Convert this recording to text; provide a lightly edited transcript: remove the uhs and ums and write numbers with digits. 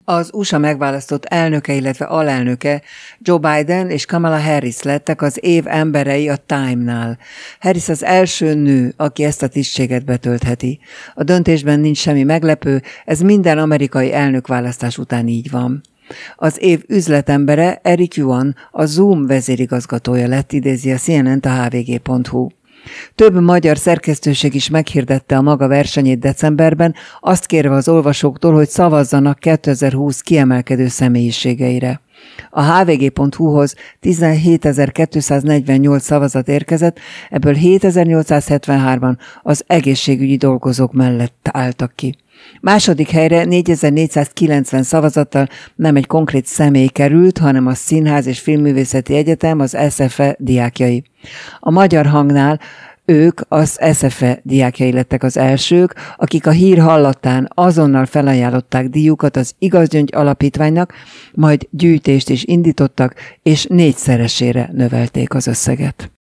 Az USA megválasztott elnöke, illetve alelnöke Joe Biden és Kamala Harris lettek az év emberei a Time-nál. Harris az első nő, aki ezt a tisztséget betöltheti. A döntésben nincs semmi meglepő, ez minden amerikai elnökválasztás után így van. Az év üzletembere Eric Yuan, a Zoom vezérigazgatója lett, idézi a CNN-t a hvg.hu. Több magyar szerkesztőség is meghirdette a maga versenyét decemberben, azt kérve az olvasóktól, hogy szavazzanak 2020 kiemelkedő személyiségeire. A hvg.hu-hoz 17.248 szavazat érkezett, ebből 7.873-an az egészségügyi dolgozók mellett álltak ki. Második helyre 4.490 szavazattal nem egy konkrét személy került, hanem a Színház és Filmművészeti Egyetem, az SFE diákjai. A Magyar Hangnál ők, az SFE diákjai lettek az elsők, akik a hír hallatán azonnal felajánlották díjukat az Igazgyöngy Alapítványnak, majd gyűjtést is indítottak, és 4-szeresére növelték az összeget.